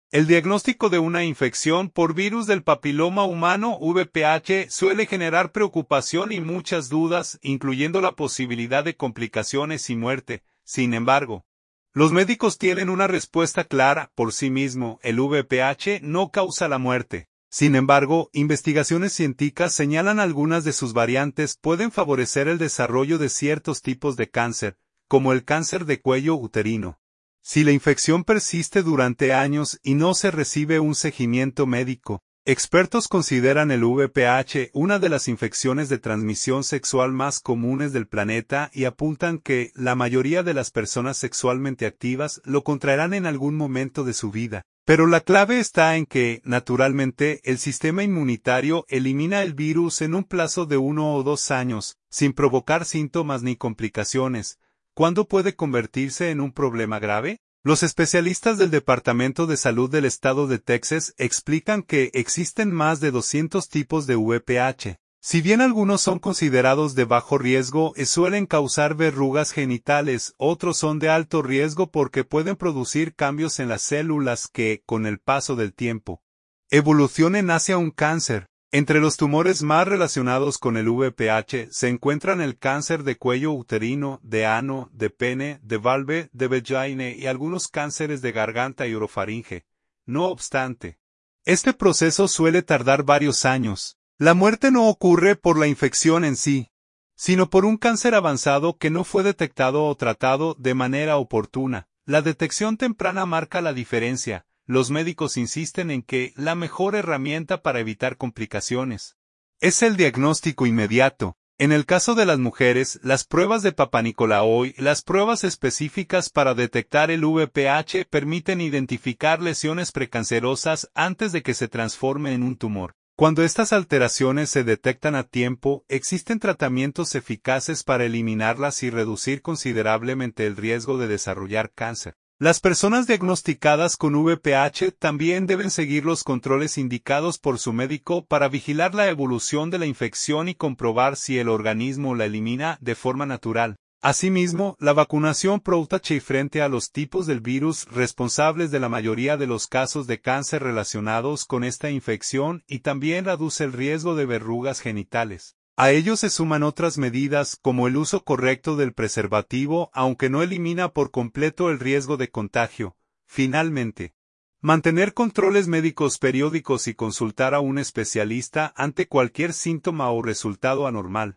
El diagnóstico de una infección por virus del papiloma humano (VPH) suele generar preocupación y muchas dudas, incluyendo la posibilidad de complicaciones y muerte. Sin embargo, los médicos tienen una respuesta clara por sí mismo: el VPH no causa la muerte. Sin embargo, investigaciones científicas señalan algunas de sus variantes pueden favorecer el desarrollo de ciertos tipos de cáncer, como el cáncer de cuello uterino. Si la infección persiste durante años y no se recibe un seguimiento médico, expertos consideran el VPH una de las infecciones de transmisión sexual más comunes del planeta y apuntan que la mayoría de las personas sexualmente activas lo contraerán en algún momento de su vida. Pero la clave está en que, naturalmente, el sistema inmunitario elimina el virus en un plazo de 1 o 2 años, sin provocar síntomas ni complicaciones. ¿Cuándo puede convertirse en un problema grave? Los especialistas del Departamento de Salud del Estado de Texas explican que existen más de 200 tipos de VPH. Si bien algunos son considerados de bajo riesgo y suelen causar verrugas genitales, otros son de alto riesgo porque pueden producir cambios en las células que, con el paso del tiempo, evolucionen hacia un cáncer. Entre los tumores más relacionados con el VPH se encuentran el cáncer de cuello uterino, de ano, de pene, de vulva, de vagina y algunos cánceres de garganta y orofaringe. No obstante, este proceso suele tardar varios años. La muerte no ocurre por la infección en sí, sino por un cáncer avanzado que no fue detectado o tratado de manera oportuna. La detección temprana marca la diferencia. Los médicos insisten en que la mejor herramienta para evitar complicaciones es el diagnóstico inmediato. En el caso de las mujeres, las pruebas de Papá Nicolau y las pruebas específicas para detectar el VPH permiten identificar lesiones precancerosas antes de que se transforme en un tumor. Cuando estas alteraciones se detectan a tiempo, existen tratamientos eficaces para eliminarlas y reducir considerablemente el riesgo de desarrollar cáncer. Las personas diagnosticadas con VPH también deben seguir los controles indicados por su médico para vigilar la evolución de la infección y comprobar si el organismo la elimina de forma natural. Asimismo, la vacunación protege frente a los tipos del virus responsables de la mayoría de los casos de cáncer relacionados con esta infección y también reduce el riesgo de verrugas genitales. A ello se suman otras medidas como el uso correcto del preservativo, aunque no elimina por completo el riesgo de contagio. Finalmente, mantener controles médicos periódicos y consultar a un especialista ante cualquier síntoma o resultado anormal.